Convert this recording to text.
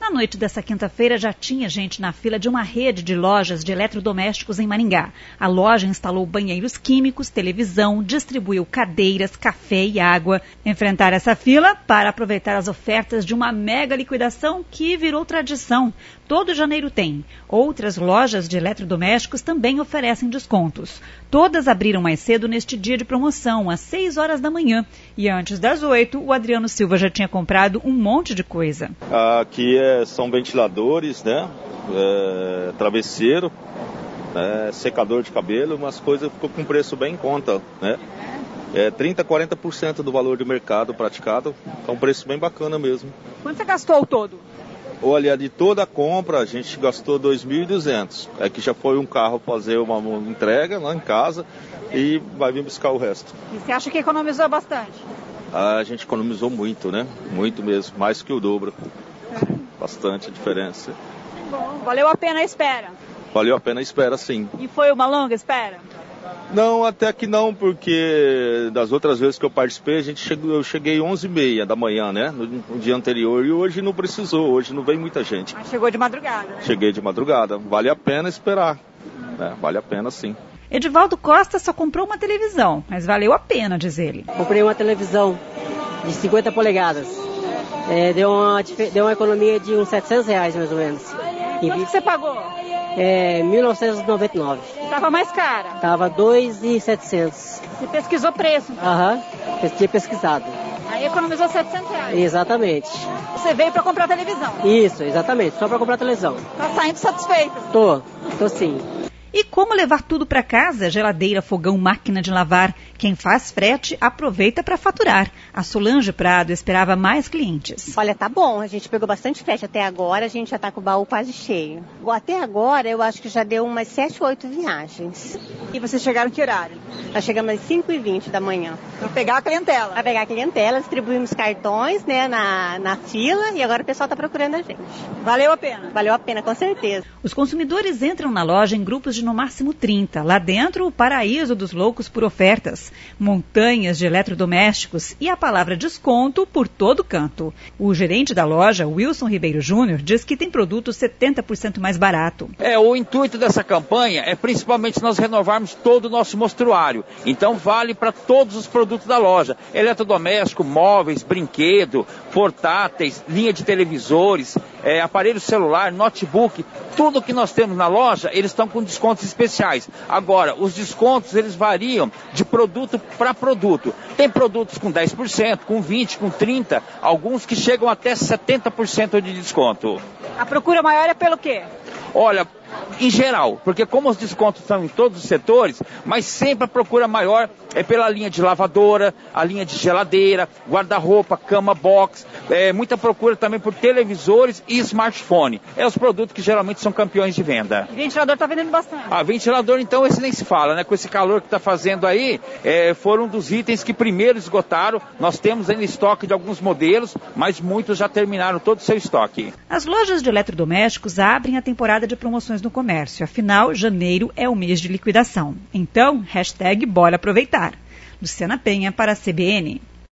Na noite dessa quinta-feira já tinha gente na fila de uma rede de lojas de eletrodomésticos em Maringá. A loja instalou banheiros químicos, televisão, distribuiu cadeiras, café e água. Enfrentar essa fila para aproveitar as ofertas de uma mega liquidação que virou tradição. Todo janeiro tem. Outras lojas de eletrodomésticos também oferecem descontos. Todas abriram mais cedo neste dia de promoção, às 6 horas da manhã. E antes das 8, o Adriano Silva já tinha comprado um monte de coisa. Aqui são ventiladores, né? Travesseiro, secador de cabelo, umas coisas ficou com preço bem em conta, né? 30%, 40% do valor de mercado praticado, é um preço bem bacana mesmo. Quanto você gastou ao todo? Olha, de toda a compra a gente gastou 2.200. Que já foi um carro fazer uma entrega lá em casa e vai vir buscar o resto. E você acha que economizou bastante? A gente economizou muito, né? Muito mesmo, mais que o dobro. Bastante diferença. Bom, valeu a pena a espera? Valeu a pena a espera, sim. E foi uma longa espera? Não, até que não, porque das outras vezes que eu participei, eu cheguei 11h30 da manhã, né? No dia anterior, e hoje não precisou, hoje não vem muita gente. Mas chegou de madrugada, né? Cheguei de madrugada, vale a pena esperar. Vale a pena, sim. Edivaldo Costa só comprou uma televisão, mas valeu a pena, diz ele. Comprei uma televisão de 50 polegadas. Deu uma economia de uns R$700 mais ou menos. Quanto você pagou? 1.999. Estava mais cara? Estava 2.700. Você pesquisou preço? Aham, tinha pesquisado. Aí economizou R$700? Exatamente. Você veio para comprar televisão? Isso, exatamente, só para comprar televisão. Tá saindo satisfeita? Tô sim. E como levar tudo para casa? Geladeira, fogão, máquina de lavar. Quem faz frete aproveita para faturar. A Solange Prado esperava mais clientes. Olha, tá bom. A gente pegou bastante frete até agora. A gente já tá com o baú quase cheio. Até agora, eu acho que já deu umas 7 ou 8 viagens. E vocês chegaram que horário? Nós chegamos às 5h20 da manhã. Para pegar a clientela? Para pegar a clientela. Distribuímos cartões, né, na fila. E agora o pessoal tá procurando a gente. Valeu a pena? Valeu a pena, com certeza. Os consumidores entram na loja em grupos de no máximo 30. Lá dentro, o paraíso dos loucos por ofertas. Montanhas de eletrodomésticos e a palavra desconto por todo canto. O gerente da loja, Wilson Ribeiro Júnior, diz que tem produto 70% mais barato. O intuito dessa campanha é principalmente nós renovarmos todo o nosso mostruário. Então vale para todos os produtos da loja. Eletrodoméstico, móveis, brinquedo, portáteis, linha de televisores, aparelho celular, notebook. Tudo que nós temos na loja, eles estão com descontos especiais. Agora, os descontos, eles variam de produto para produto. Tem produtos com 10%, com 20%, com 30%, alguns que chegam até 70% de desconto. A procura maior é pelo quê? Olha, em geral, porque como os descontos são em todos os setores, mas sempre a procura maior é pela linha de lavadora, a linha de geladeira, guarda-roupa, cama box, muita procura também por televisores e smartphone. Os produtos que geralmente são campeões de venda. E ventilador está vendendo bastante. Ventilador, então, esse nem se fala, né? Com esse calor que está fazendo aí, foram um dos itens que primeiro esgotaram. Nós temos ainda estoque de alguns modelos, mas muitos já terminaram todo o seu estoque. As lojas de eletrodomésticos abrem a temporada de promoções no comércio. Afinal, janeiro é o mês de liquidação. Então, #bora aproveitar. Luciana Penha para a CBN.